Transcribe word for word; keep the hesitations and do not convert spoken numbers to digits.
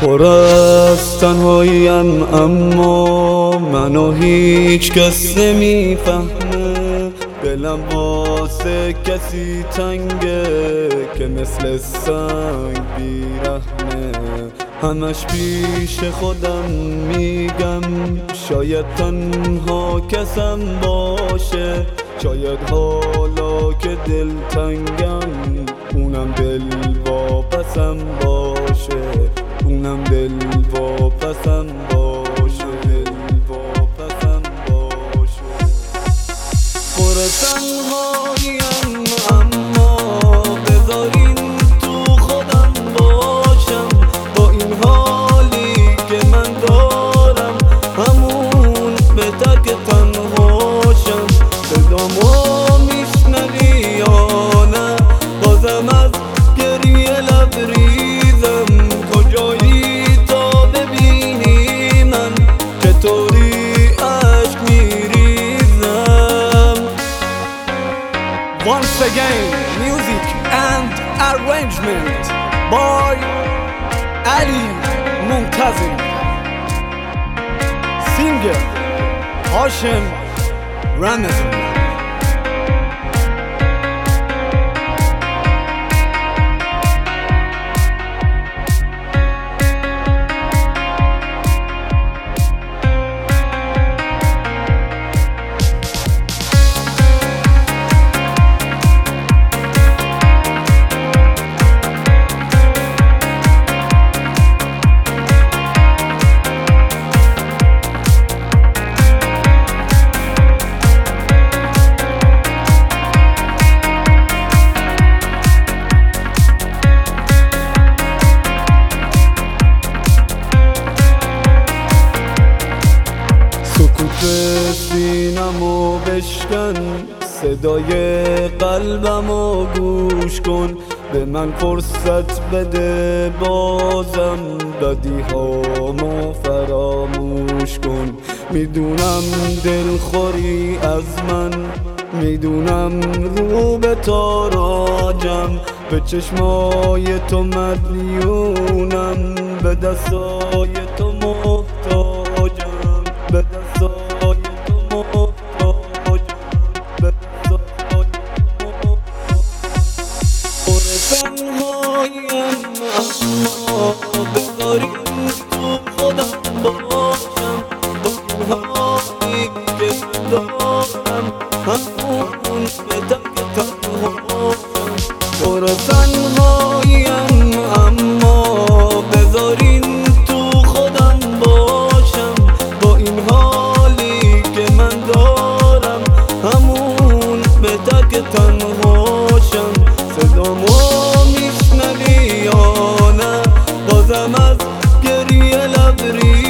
پر از تنهاییم اما منو هیچ کس نمیفهمه. دلم واسه کسی تنگه که مثل سنگ بیرحمه. همش پیش خودم میگم شاید تنها کسم باشه. شاید حالا که دل تنگم اونم دل واپسم باشه. اونم دل واپسم باشه. دل واپسم باشه. پر تنهاییم اما بذارین تو خودم باشم. با این حالی که من دارم همون به تک تنهاشم. صدامو میشنوی یا نه؟ بازم از گریه لبریزم. کجایی تا ببینی من چطوری عشق میریزم. Once again, music and arrangement by Ali Muntazim. Singer Hashem Ramazan. سینمو بشکن، صدای قلبمو گوش کن. به من فرصت بده بازم بدیهامو فراموش کن. میدونم دلخوری از من، میدونم رو به تاراجم. به چشمای تو مدیونم، به دستای تو محتاجم. به دستای تو محتاجم. به دستای تو پر تنهاییم اما بذارین تو خودم باشم. با این حالی که دارم همون به تک تنهاشم. پر تنهاییم اما بذارین تو خودم باشم. با این حالی که من دارم همون به تک تنهاشم. صدامو میشنوی یا نه؟ بازم از گریه لبریزم.